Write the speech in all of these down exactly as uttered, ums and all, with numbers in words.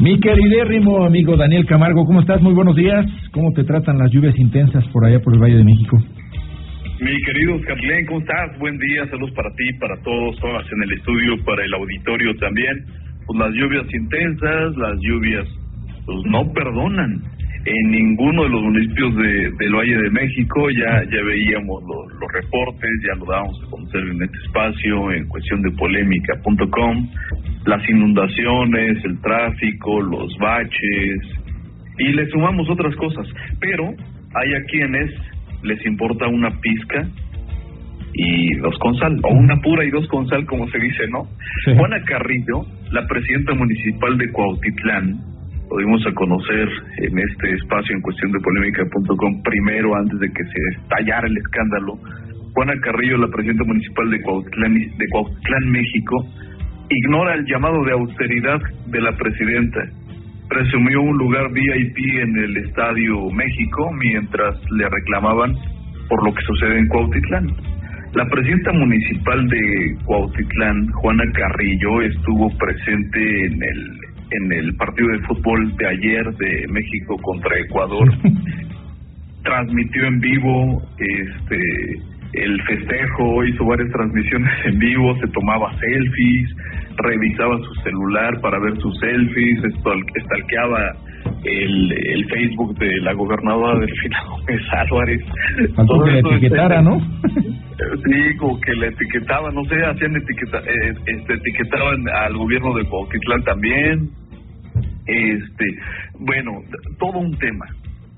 Mi queridérrimo amigo Daniel Camargo, ¿cómo estás? Muy buenos días. ¿Cómo te tratan las lluvias intensas por allá por el Valle de México? Mi querido Oscar Len, ¿cómo estás? Buen día, saludos para ti, para todos, todas en el estudio, para el auditorio también. Pues las lluvias intensas, las lluvias pues no perdonan. En ninguno de los municipios de, del Valle de México ya ya veíamos los, los reportes, ya lo dábamos a conocer en este espacio, en cuestión de polémica punto com, las inundaciones, el tráfico, los baches, y le sumamos otras cosas, pero hay a quienes les importa una pizca y dos con sal, o una pura y dos con sal, como se dice, ¿no? Sí. Juana Carrillo, la presidenta municipal de Cuautitlán, lo dimos a conocer en este espacio en cuestión de polémica punto com primero, antes de que se estallara el escándalo. Juana Carrillo, la presidenta municipal de Cuautitlán, de Cuautitlán, México, ignora el llamado de austeridad de la presidenta. Presumió un lugar V I P en el Estadio México mientras le reclamaban por lo que sucede en Cuautitlán. La presidenta municipal de Cuautitlán, Juana Carrillo, estuvo presente en el en el partido de fútbol de ayer de México contra Ecuador. Transmitió en vivo este el festejo, hizo varias transmisiones en vivo, se tomaba selfies, revisaba su celular para ver sus selfies, stalkeaba el, el Facebook de la gobernadora Delfina Gómez Álvarez. Faltó que le etiquetara, ¿no? Sí, como que le etiquetaban, no sé, hacían etiqueta, eh, este, etiquetaban al gobierno de Cuautitlán también. Este, bueno, todo un tema.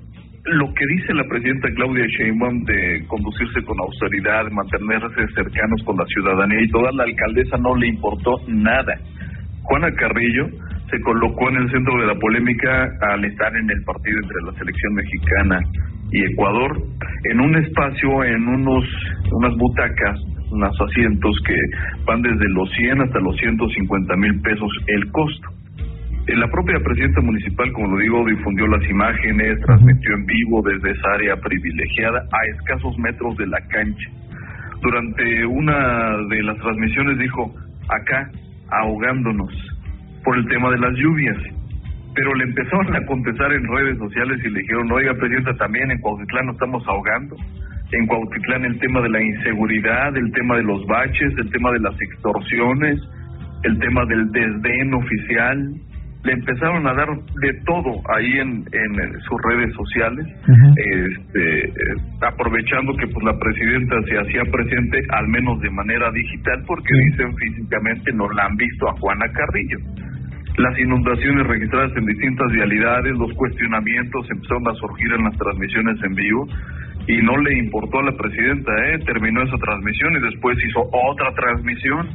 Lo que dice la presidenta Claudia Sheinbaum de conducirse con austeridad, mantenerse cercanos con la ciudadanía y toda, la alcaldesa no le importó nada. Juana Carrillo se colocó en el centro de la polémica al estar en el partido entre la selección mexicana y Ecuador, en un espacio, en unos unas butacas, unos asientos que van desde los cien hasta los ciento cincuenta mil pesos el costo. La propia presidenta municipal, como lo digo, difundió las imágenes, transmitió en vivo desde esa área privilegiada a escasos metros de la cancha. Durante una de las transmisiones dijo, acá, ahogándonos por el tema de las lluvias. Pero le empezaron a contestar en redes sociales y le dijeron, oiga, presidenta, también en Cuautitlán nos estamos ahogando. En Cuautitlán el tema de la inseguridad, el tema de los baches, el tema de las extorsiones, el tema del desdén oficial. Le empezaron a dar de todo ahí en, en sus redes sociales, uh-huh. este, eh, aprovechando que pues la presidenta se hacía presente al menos de manera digital, porque uh-huh. dicen físicamente no la han visto a Juana Carrillo. Las inundaciones registradas en distintas vialidades, los cuestionamientos empezaron a surgir en las transmisiones en vivo y no le importó a la presidenta, ¿eh? Terminó esa transmisión y después hizo otra transmisión.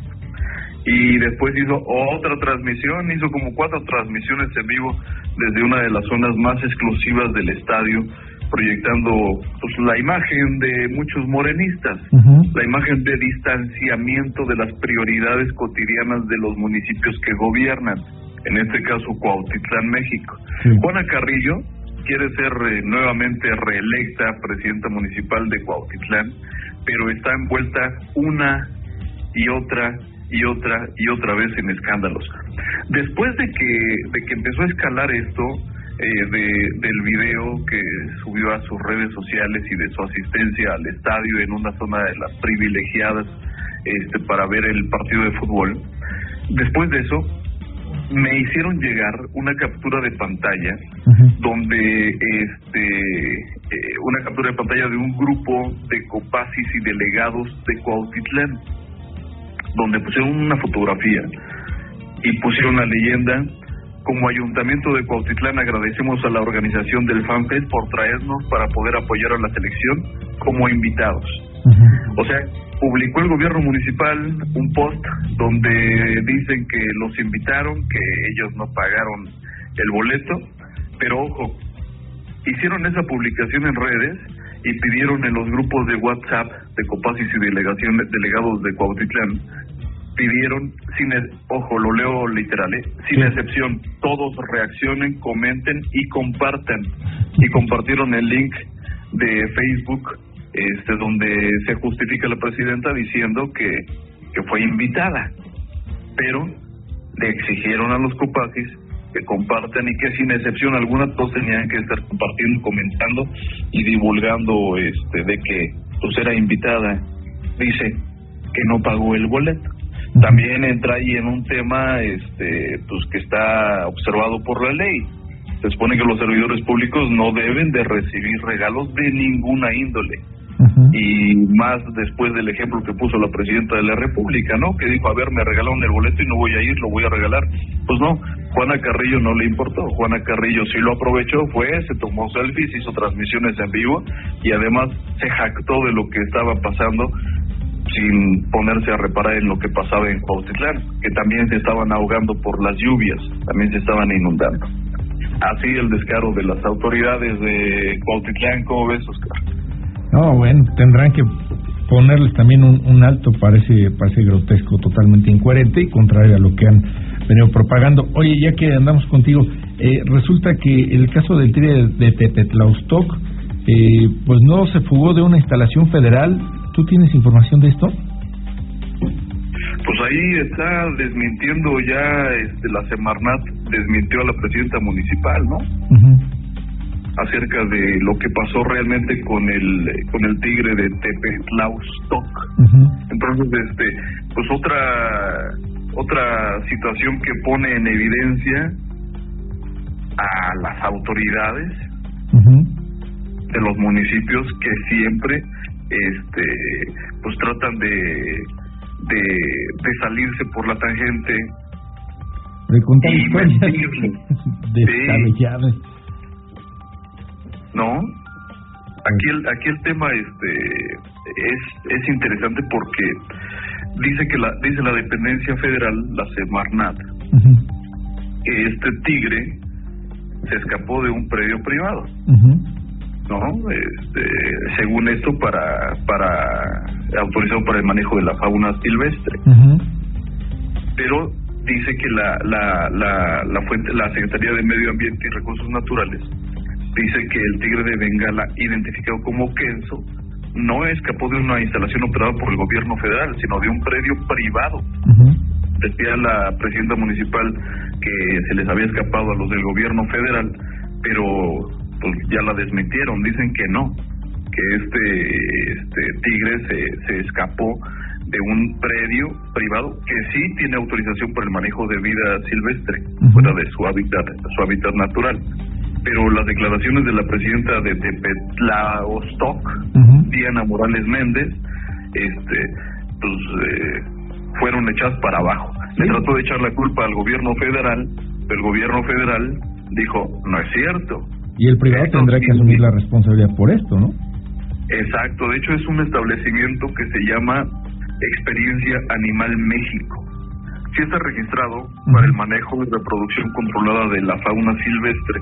Y después hizo otra transmisión, hizo como cuatro transmisiones en vivo desde una de las zonas más exclusivas del estadio, proyectando pues la imagen de muchos morenistas, uh-huh. la imagen de distanciamiento de las prioridades cotidianas de los municipios que gobiernan, en este caso Cuautitlán, México. Sí. Juana Carrillo quiere ser eh, nuevamente reelecta presidenta municipal de Cuautitlán, pero está envuelta una y otra y otra y otra vez en escándalos. Después de que de que empezó a escalar esto eh, de del video que subió a sus redes sociales y de su asistencia al estadio en una zona de las privilegiadas este para ver el partido de fútbol, después de eso me hicieron llegar una captura de pantalla uh-huh. donde este eh, una captura de pantalla de un grupo de copacis y delegados de Cuautitlán, donde pusieron una fotografía y pusieron la leyenda: como Ayuntamiento de Cuautitlán agradecemos a la organización del FanFest por traernos para poder apoyar a la selección como invitados. Uh-huh. O sea, publicó el gobierno municipal un post donde dicen que los invitaron, que ellos no pagaron el boleto, pero ojo, hicieron esa publicación en redes y pidieron en los grupos de WhatsApp de copacis y delegaciones, delegados de Cuautitlán, pidieron, sin ojo, lo leo literal, ¿eh? sin sí. excepción, todos reaccionen, comenten y compartan. Y compartieron el link de Facebook, este donde se justifica la presidenta diciendo que, que fue invitada, pero le exigieron a los copacis que compartan y que sin excepción alguna todos tenían que estar compartiendo, comentando y divulgando este de que pues era invitada. Dice que no pagó el boleto. También entra ahí en un tema este pues que está observado por la ley. Se supone que los servidores públicos no deben de recibir regalos de ninguna índole. Uh-huh. Y más después del ejemplo que puso la presidenta de la República, ¿no? Que dijo, a ver, me regalaron el boleto y no voy a ir, lo voy a regalar. Pues no, Juana Carrillo no le importó. Juana Carrillo sí lo aprovechó, fue, se tomó selfies, hizo transmisiones en vivo y además se jactó de lo que estaba pasando sin ponerse a reparar en lo que pasaba en Cuautitlán, que también se estaban ahogando por las lluvias, también se estaban inundando. Así el descaro de las autoridades de Cuautitlán, ¿cómo ves, Oscar? No, bueno, tendrán que ponerles también un, un alto, parece parece grotesco, totalmente incoherente y contrario a lo que han venido propagando. Oye, ya que andamos contigo, eh, resulta que el caso del tigre de Tepetlaustoc, eh, pues no se fugó de una instalación federal. ¿Tú tienes información de esto? Pues ahí está desmintiendo ya este, la Semarnat, desmintió a la presidenta municipal, ¿no? Uh-huh. Acerca de lo que pasó realmente con el con el tigre de Tepetlaustoc. Uh-huh. Entonces, este, pues otra otra situación que pone en evidencia a las autoridades uh-huh. de los municipios que siempre este pues tratan de de, de salirse por la tangente de contar y historias descabelladas. No, aquí el aquí el tema este es es interesante porque dice que la dice la dependencia federal, la Semarnat, uh-huh. que este tigre se escapó de un predio privado, uh-huh. no, este, según esto para para autorizado para el manejo de la fauna silvestre, uh-huh. pero dice que la la la la fuente la Secretaría de Medio Ambiente y Recursos Naturales dice que el tigre de Bengala, identificado como Kenzo, no escapó de una instalación operada por el gobierno federal, sino de un predio privado. Uh-huh. Decía la presidenta municipal que se les había escapado a los del gobierno federal, pero pues ya la desmintieron, dicen que no, que este este tigre se, se escapó de un predio privado que sí tiene autorización para el manejo de vida silvestre, uh-huh. fuera de su hábitat, su hábitat natural. Pero las declaraciones de la presidenta de Tepetlaustoc, uh-huh. Diana Morales Méndez, este, pues eh, fueron echadas para abajo. ¿Sí? Le trató de echar la culpa al gobierno federal, pero el gobierno federal dijo, no es cierto. Y el privado esto tendrá que asumir la responsabilidad por esto, ¿no? Exacto, de hecho es un establecimiento que se llama Experiencia Animal México. Sí está registrado uh-huh. para el manejo y reproducción controlada de la fauna silvestre,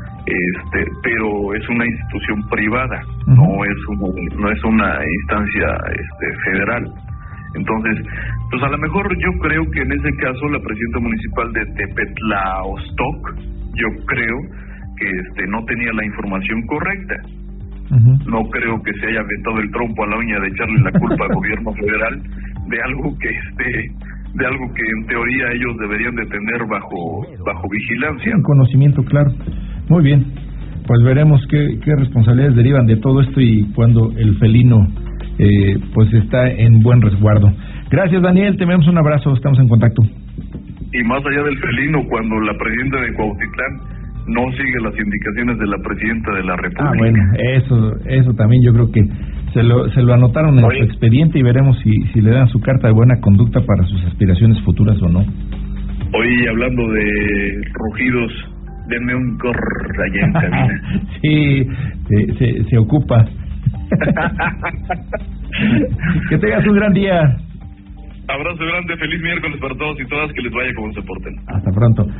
este, pero es una institución privada, uh-huh. no es una, no es una instancia este, federal. Entonces, pues a lo mejor yo creo que en ese caso la presidenta municipal de Tepetlaustoc, yo creo que este no tenía la información correcta. Uh-huh. No creo que se haya aventado el trompo a la uña de echarle la culpa al gobierno federal de algo que este de algo que en teoría ellos deberían de tener bajo bajo vigilancia. Un conocimiento claro. Muy bien, pues veremos qué, qué responsabilidades derivan de todo esto y cuando el felino eh, pues está en buen resguardo. Gracias, Daniel, te enviamos un abrazo, estamos en contacto. Y más allá del felino, cuando la presidenta de Cuautitlán no sigue las indicaciones de la presidenta de la República. Ah, bueno, eso eso también yo creo que se lo se lo anotaron en Oye. su expediente y veremos si si le dan su carta de buena conducta para sus aspiraciones futuras o no. Hoy hablando de rugidos, denme un corr allá en cabina. Sí, se, se, se ocupa. Que tengas un gran día. Abrazo grande, feliz miércoles para todos y todas, que les vaya como se porten. Hasta pronto.